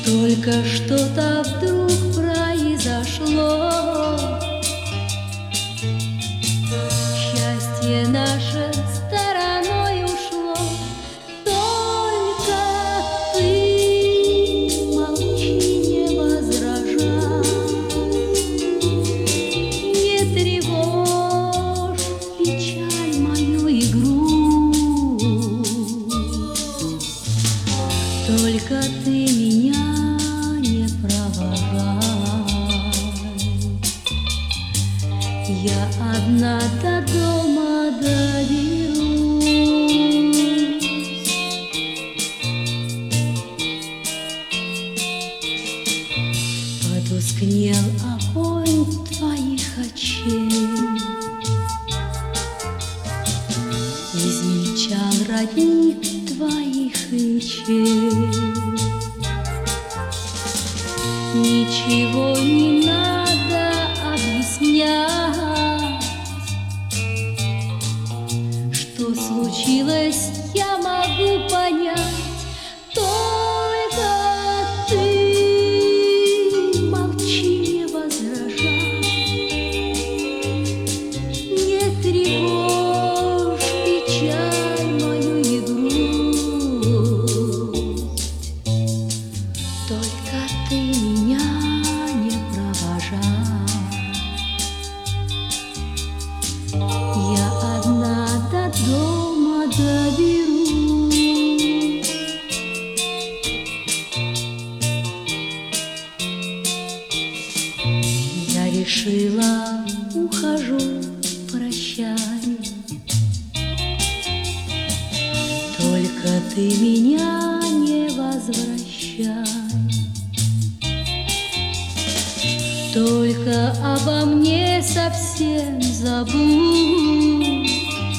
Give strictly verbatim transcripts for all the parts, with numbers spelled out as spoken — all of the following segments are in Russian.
Только что-то вдруг произошло. Счастье наше стороной ушло. Только ты молчи, не возражай, не тревожь печаль мою и грусть. Только ты меня не провожай. Я одна до дома доберусь. Потускнел огонь твоих очей, измельчал родник твоих речей. Ничего не надо объяснять, что случилось, я могу понять. Только ты молчи, не возражай, не тревожь печаль мою и грусть. Только ты меня не провожай. Я одна до дома доберусь. Я решила, ухожу, прощай. Только ты меня не возвращай. Только обо мне совсем забудь.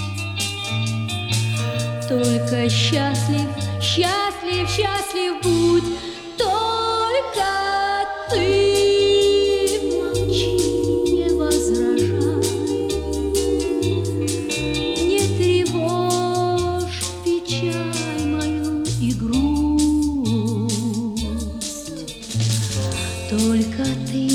Только счастлив, счастлив, счастлив будь. Только ты молчи, не возражай, не тревожь печаль мою и грусть. Только ты